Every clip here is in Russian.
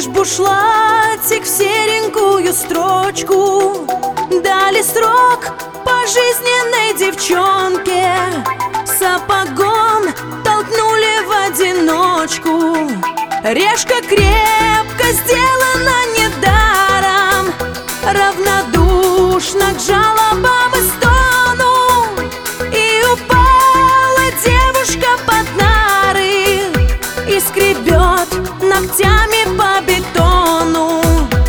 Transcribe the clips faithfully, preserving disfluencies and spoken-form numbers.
бушлатик в серенькую строчку. Дали срок пожизненной девчонке, сапогом толкнули в одиночку. Решка крепко сделана недаром, равнодушна к жалобам и стону. И упала девушка под нары и скребет ногтями по бетону.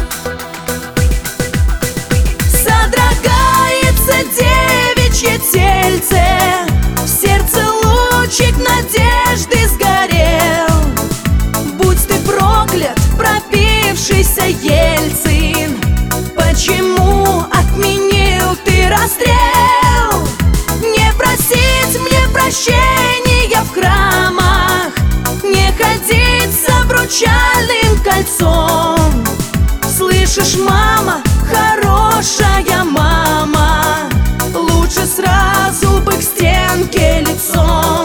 Содрогается девичье тельце, в сердце лучик надежды сгорел. Будь ты проклят, пропившийся Ельцин, почему отменил ты расстрел? Не просить мне прощения в храмах, не ходить с обручальным кольцом. Слышишь, мама, хорошая мама, лучше сразу бы к стенке лицом.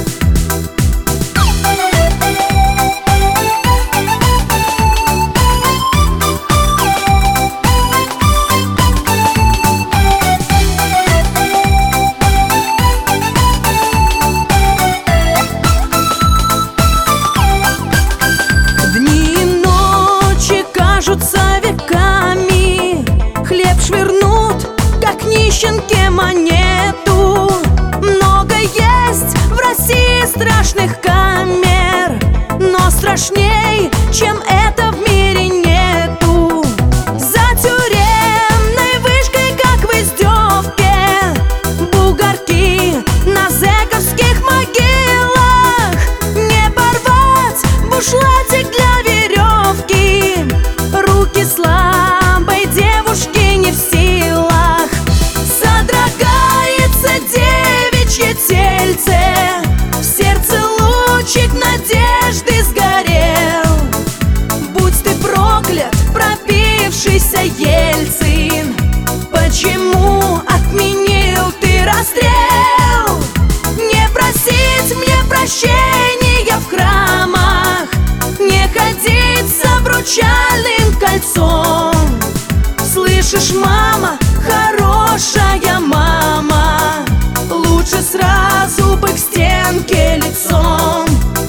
Веками хлеб швырнут, как нищенке монету. Много есть в России страшных камер, но страшней, чем это, в мире нету. За тюремной вышкой, как в издевке, бугорки на зэковских могилах. Не порвать бушлатик для веревки, руки слабой девушки не в силах. Содрогается девичье тельце, в сердце лучик надежды сгорел. Будь ты проклят, пропившийся Ельцин, почему отменил ты расстрел? Не просить мне прощения в храмах, не ходить с обручальным кольцом. Слышишь, мама, хорошая мама, лучше сразу бы к стенке лицом.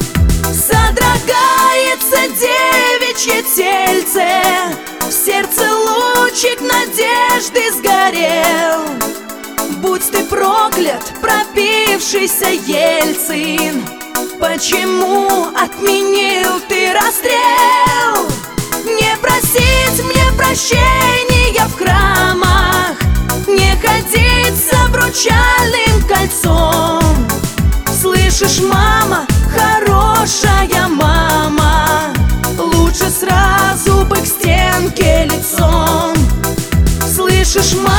Содрогается девичье тельце, в сердце лучик надежды сгорел. Будь ты проклят, пропившийся Ельцин, почему отменил ты расстрел? Не просить мне прощения в храмах, не ходить с обручальным кольцом. Слышишь, мама, хорошая мама, лучше сразу бы к стенке лицом. Слышишь, мама,